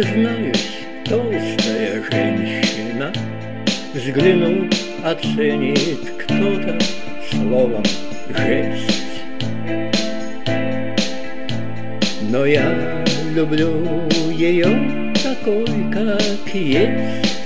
Признаюсь, толстая женщина, взгляну, оценит кто-то словом жесть. Но я люблю ее такой, как есть.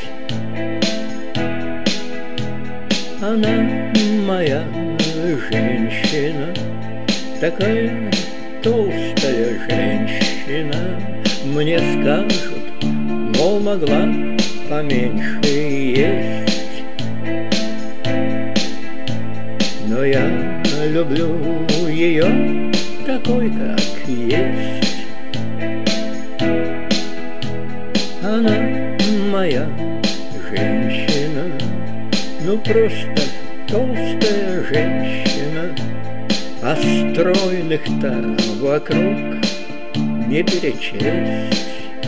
Она моя женщина, такая толстая женщина. Мне скажут, мол, могла поменьше есть. Но я люблю ее такой, как есть. Она моя женщина, ну просто толстая женщина, а стройных-то вокруг не перечесть.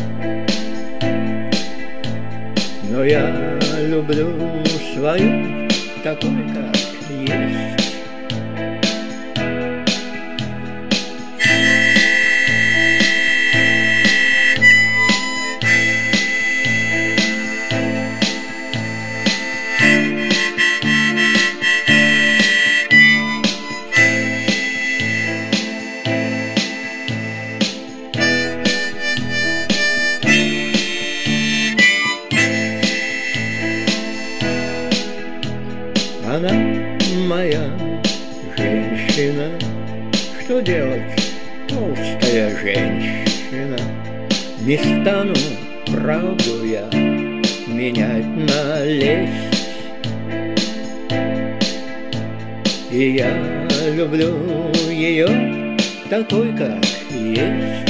Но я люблю свою такой, как есть. Она моя женщина, что делать, толстая женщина? Не стану правду я менять на лесть. И я люблю ее такой, как есть.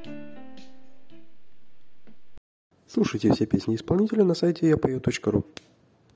Слушайте все песни исполнителя на сайте yapою.ru.